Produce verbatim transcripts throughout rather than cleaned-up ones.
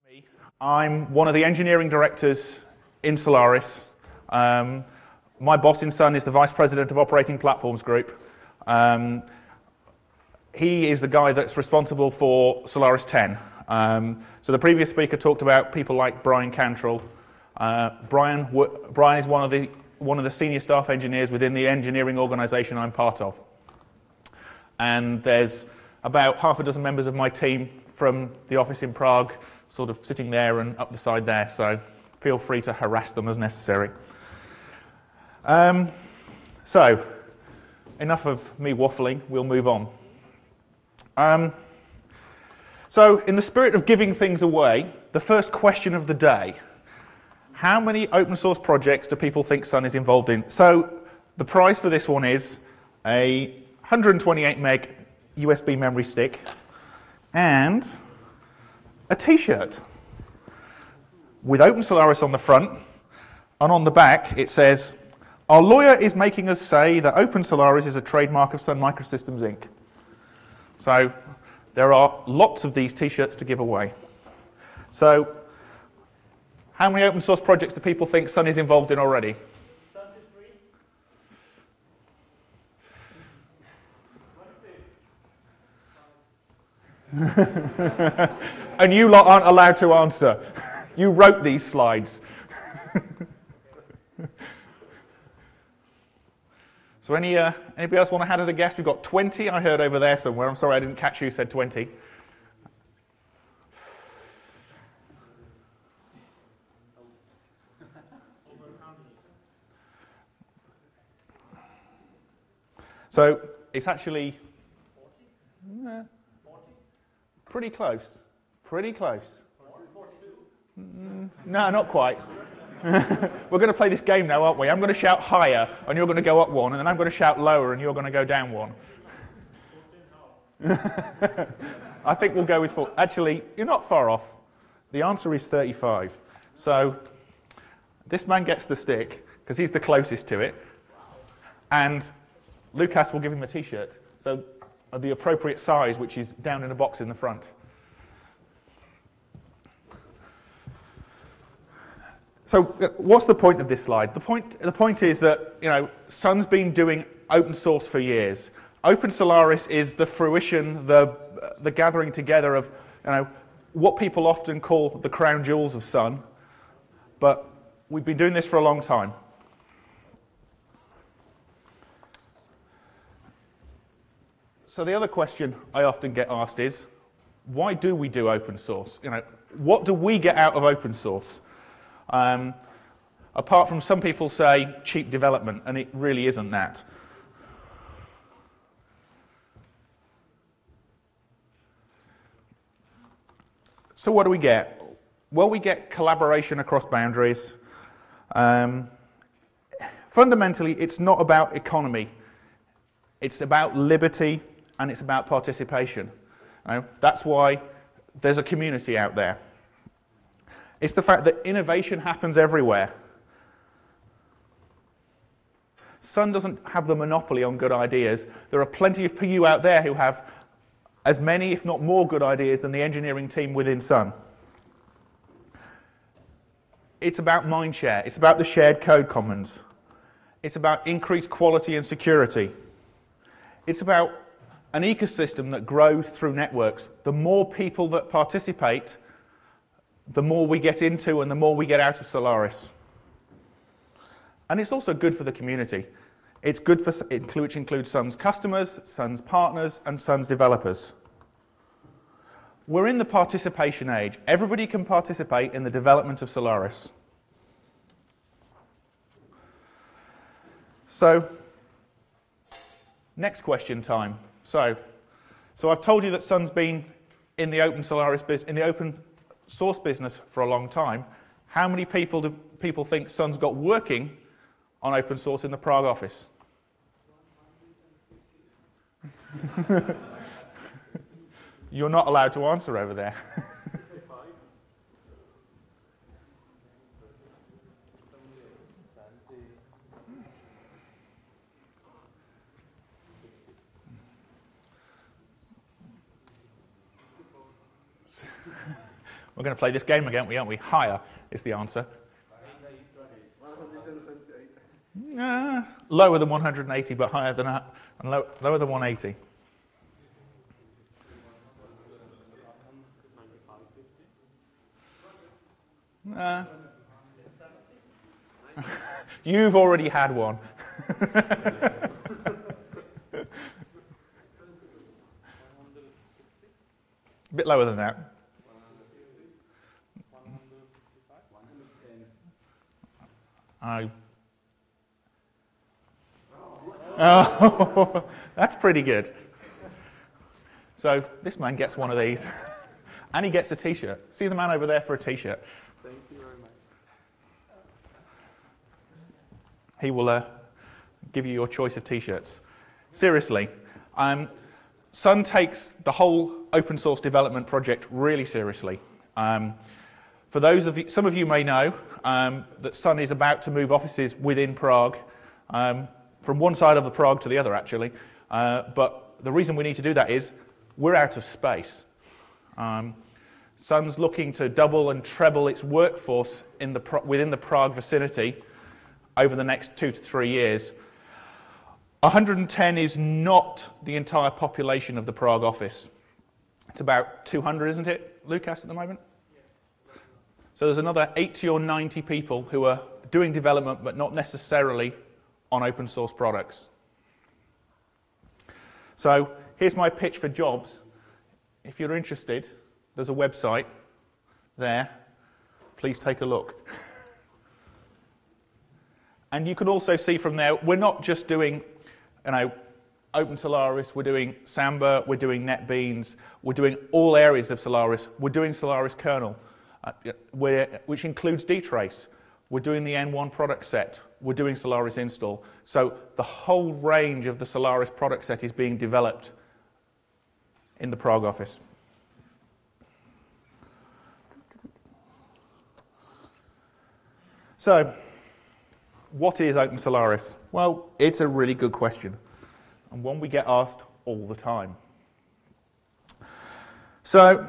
I'm one of the engineering directors in Solaris. Um, my boss in Sun is the Vice President of Operating Platforms Group. Um, he is the guy that's responsible for Solaris ten. Um, so the previous speaker talked about people like Brian Cantrell. Uh, Brian, Brian is one of the one of the senior staff engineers within the engineering organisation I'm part of. And there's about half a dozen members of my team from the office in Prague, sort of sitting there and up the side there, so feel free to harass them as necessary. Um, so, enough of me waffling, we'll move on. Um, so, in the spirit of giving things away, the first question of the day: how many open source projects do people think Sun is involved in? So, the prize for this one is a one hundred twenty-eight meg U S B memory stick and a t-shirt with Open Solaris on the front, and on the back it says, "Our lawyer is making us say that Open Solaris is a trademark of Sun Microsystems Incorporated" So there are lots of these t-shirts to give away. So how many open source projects do people think Sun is involved in already? And you lot aren't allowed to answer. You wrote these slides. So any uh, anybody else want to hazard a guess? We've got twenty, I heard over there somewhere. I'm sorry I didn't catch who said twenty. So it's actually uh, pretty close. Pretty close. Mm, no, not quite. We're going to play this game now, aren't we? I'm going to shout higher, and you're going to go up one, and then I'm going to shout lower, and you're going to go down one. I think we'll go with four. Actually, you're not far off. The answer is thirty-five. So this man gets the stick, because he's the closest to it, and Lucas will give him a t-shirt. So of the appropriate size, which is down in a box in the front. So what's the point of this slide? The point, the point is that, you know, Sun's been doing open source for years. Open Solaris is the fruition, the, the gathering together of, you know, what people often call the crown jewels of Sun. But we've been doing this for a long time. So the other question I often get asked is, why do we do open source? You know, what do we get out of open source? Um, apart from some people say cheap development, and it really isn't that. So what do we get? Well, we get collaboration across boundaries. Um, fundamentally, it's not about economy. It's about liberty, and it's about participation. You know, that's why there's a community out there. It's the fact that innovation happens everywhere. Sun doesn't have the monopoly on good ideas. There are plenty of P U out there who have as many, if not more, good ideas than the engineering team within Sun. It's about mindshare. It's about the shared code commons. It's about increased quality and security. It's about an ecosystem that grows through networks. The more people that participate, the more we get into and the more we get out of Solaris. And it's also good for the community. It's good for, which includes Sun's customers, Sun's partners, and Sun's developers. We're in the participation age. Everybody can participate in the development of Solaris. So, next question time. So, so I've told you that Sun's been in the open Solaris business, in the open source business for a long time. How many people do people think Sun's got working on open source in the Prague office? You're not allowed to answer over there. We're going to play this game again, aren't we? Higher is the answer. Uh, lower than one hundred eighty, but higher than uh, and low, lower than one eighty. Uh, you've already had one. A bit lower than that. I. Oh, that's pretty good. So this man gets one of these, and he gets a T-shirt. See the man over there for a T-shirt. Thank you very much. He will uh, give you your choice of T-shirts. Seriously, um, Sun takes the whole open source development project really seriously. Um, for those of you, some of you may know um, that Sun is about to move offices within Prague, um, from one side of the Prague to the other, actually. Uh, but the reason we need to do that is we're out of space. Um, Sun's looking to double and treble its workforce in the within the Prague vicinity over the next two to three years. one hundred ten is not the entire population of the Prague office. It's about two hundred, isn't it, Lucas, at the moment? So there's another eighty or ninety people who are doing development, but not necessarily on open source products. So here's my pitch for jobs. If you're interested, there's a website there. Please take a look. And you can also see from there, we're not just doing, you know, Open Solaris, we're doing Samba, we're doing NetBeans, we're doing all areas of Solaris. We're doing Solaris kernel, uh, we're, which includes dtrace. We're doing the N one product set. We're doing Solaris install. So the whole range of the Solaris product set is being developed in the Prague office. So, what is Open Solaris? Well, it's a really good question, and one we get asked all the time. So,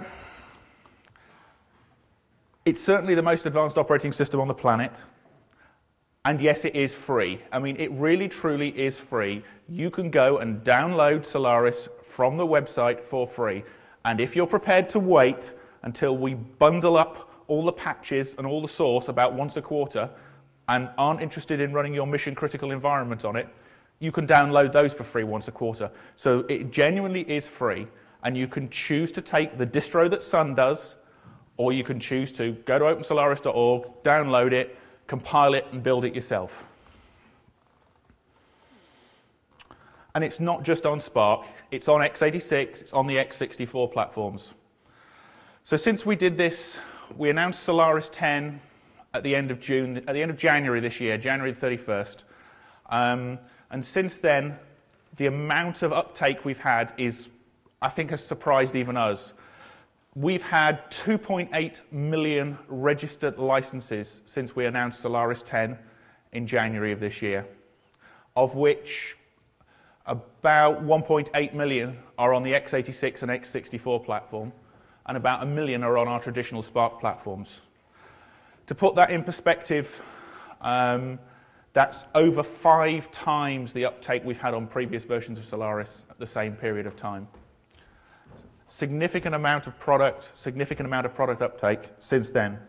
it's certainly the most advanced operating system on the planet, and yes, it is free. I mean, it really, truly is free. You can go and download Solaris from the website for free, and if you're prepared to wait until we bundle up all the patches and all the source about once a quarter, and aren't interested in running your mission-critical environment on it, you can download those for free once a quarter. So it genuinely is free, and you can choose to take the distro that Sun does, or you can choose to go to open solaris dot org, download it, compile it, and build it yourself. And it's not just on Spark, it's on x eighty-six, it's on the x sixty-four platforms. So since we did this, we announced Solaris ten at the end of June, at the end of January this year, January the thirty-first. Um, and since then, the amount of uptake we've had is, I think, has surprised even us. We've had two point eight million registered licenses since we announced Solaris ten in January of this year, of which about one point eight million are on the x eighty-six and x sixty-four platform, and about a million are on our traditional Spark platforms. To put that in perspective, um, that's over five times the uptake we've had on previous versions of Solaris at the same period of time. Significant amount of product, significant amount of product uptake since then.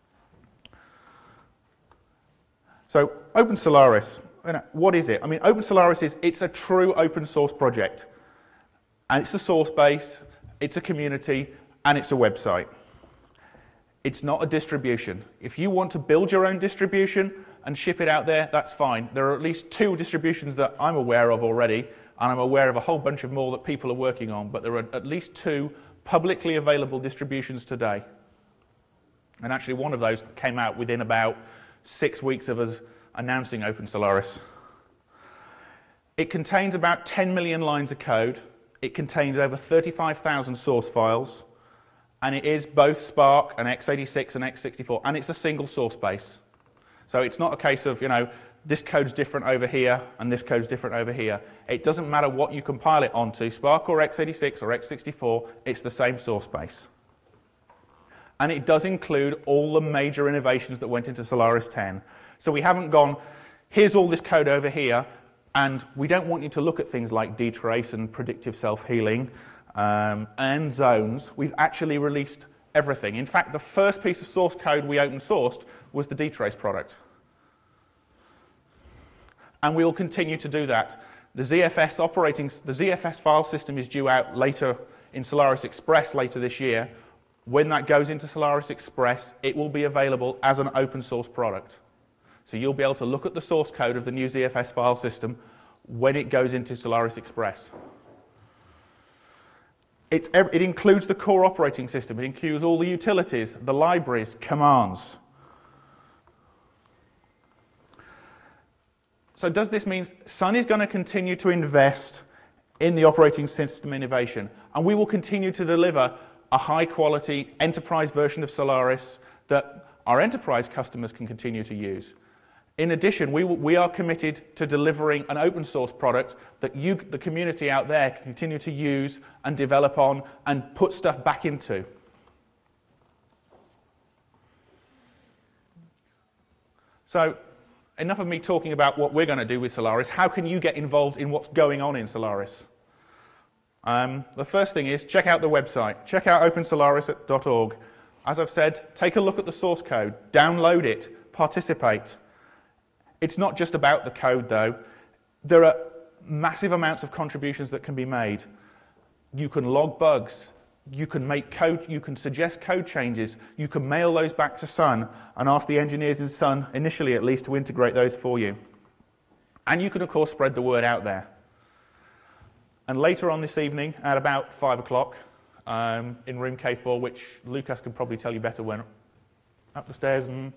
So, Open Solaris, what is it? I mean, Open Solaris is, it's a true open source project. And it's a source base, it's a community, and it's a website. It's not a distribution. If you want to build your own distribution and ship it out there, that's fine. There are at least two distributions that I'm aware of already, and I'm aware of a whole bunch of more that people are working on, but there are at least two publicly available distributions today. And actually one of those came out within about six weeks of us announcing Open Solaris. It contains about ten million lines of code. It contains over thirty-five thousand source files. And it is both Spark and x eighty-six and x sixty-four, and it's a single source base. So it's not a case of, you know, this code's different over here and this code's different over here. It doesn't matter what you compile it onto, Spark or x eighty-six or x sixty-four, it's the same source base. And it does include all the major innovations that went into Solaris ten. So we haven't gone, here's all this code over here, and we don't want you to look at things like dtrace and predictive self-healing um, and zones. We've actually released everything. In fact, the first piece of source code we open sourced was the dtrace product. And we will continue to do that. The Z F S operating, the Z F S file system is due out later in Solaris Express later this year. When that goes into Solaris Express, it will be available as an open source product. So you'll be able to look at the source code of the new Z F S file system when it goes into Solaris Express. It's, it includes the core operating system. It includes all the utilities, the libraries, commands. So does this mean Sun is going to continue to invest in the operating system innovation, and we will continue to deliver a high-quality enterprise version of Solaris that our enterprise customers can continue to use? In addition, we, we are committed to delivering an open source product that you, the community out there, can continue to use and develop on and put stuff back into. So, enough of me talking about what we're going to do with Solaris. How can you get involved in what's going on in Solaris? Um, the first thing is check out the website. Check out open solaris dot org. As I've said, take a look at the source code. Download it. Participate. It's not just about the code, though. There are massive amounts of contributions that can be made. You can log bugs. You can make code. You can suggest code changes. You can mail those back to Sun and ask the engineers in Sun, initially at least, to integrate those for you. And you can, of course, spread the word out there. And later on this evening, at about five o'clock, um, in room K four, which Lucas can probably tell you better when, up the stairs and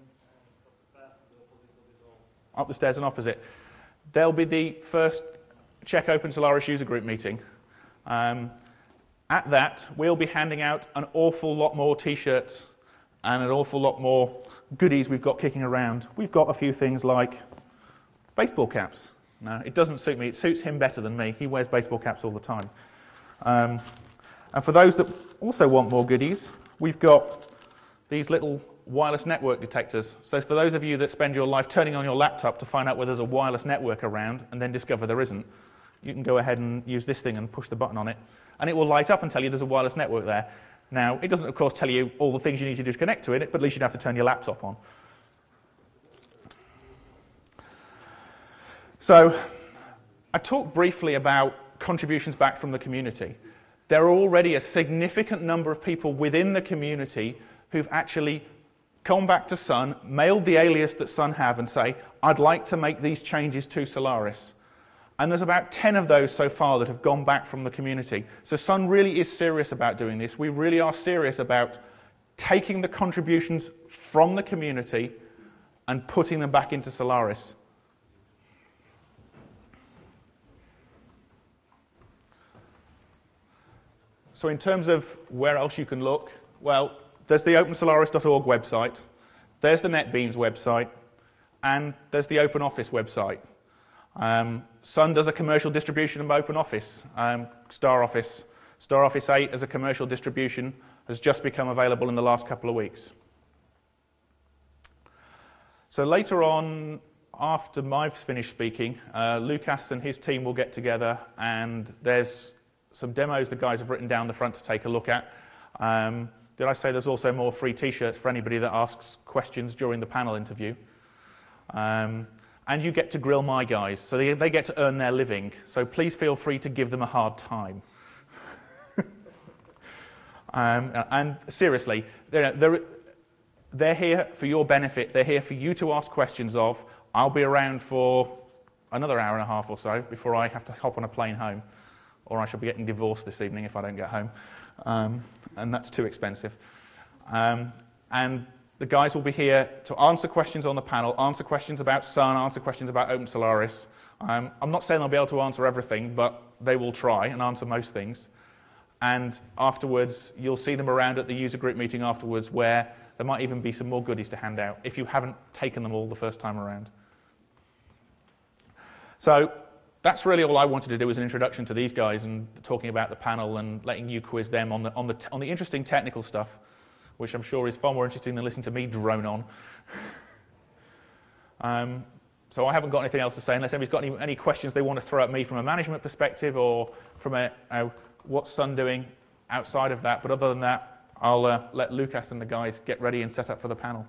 up the stairs and opposite, there'll be the first Check Open Solaris user group meeting. Um, at that, we'll be handing out an awful lot more t-shirts and an awful lot more goodies we've got kicking around. We've got a few things like baseball caps. No, it doesn't suit me. It suits him better than me. He wears baseball caps all the time. Um, and for those that also want more goodies, we've got these little wireless network detectors. So for those of you that spend your life turning on your laptop to find out whether there's a wireless network around and then discover there isn't, you can go ahead and use this thing and push the button on it, and it will light up and tell you there's a wireless network there. Now, it doesn't, of course, tell you all the things you need to do to connect to it, but at least you'd have to turn your laptop on. So, I talked briefly about contributions back from the community. There are already a significant number of people within the community who've actually come back to Sun, mailed the alias that Sun have and say, I'd like to make these changes to Solaris. And there's about ten of those so far that have gone back from the community. So Sun really is serious about doing this. We really are serious about taking the contributions from the community and putting them back into Solaris. So in terms of where else you can look, well, there's the open solaris dot org website, there's the NetBeans website, and there's the OpenOffice website. Um, Sun does a commercial distribution of OpenOffice. Um, StarOffice. StarOffice eight as a commercial distribution has just become available in the last couple of weeks. So later on, after I've finished speaking, uh, Lucas and his team will get together, and there's some demos the guys have written down the front to take a look at. Um, did I say there's also more free t-shirts for anybody that asks questions during the panel interview? Um, and you get to grill my guys, so they, they get to earn their living. So please feel free to give them a hard time. um, and seriously, they're, they're, they're here for your benefit. They're here for you to ask questions of. I'll be around for another hour and a half or so before I have to hop on a plane home. Or I shall be getting divorced this evening if I don't get home. Um, and that's too expensive. Um, and the guys will be here to answer questions on the panel, answer questions about Sun, answer questions about Open Solaris. Um, I'm not saying they'll be able to answer everything, but they will try and answer most things. And afterwards, you'll see them around at the user group meeting afterwards, where there might even be some more goodies to hand out if you haven't taken them all the first time around. So that's really all I wanted to do as an introduction to these guys and talking about the panel and letting you quiz them on the, on the, on the interesting technical stuff. which I'm sure is far more interesting than listening to me drone on. um, so I haven't got anything else to say, unless anybody's got any, any questions they want to throw at me from a management perspective, or from a, uh, what's Sun doing outside of that. But other than that, I'll uh, let Lucas and the guys get ready and set up for the panel.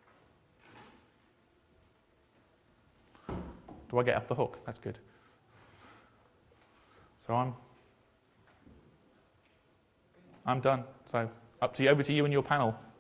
Do I get off the hook? That's good. So I'm, I'm done. So up to you, over to you and your panel.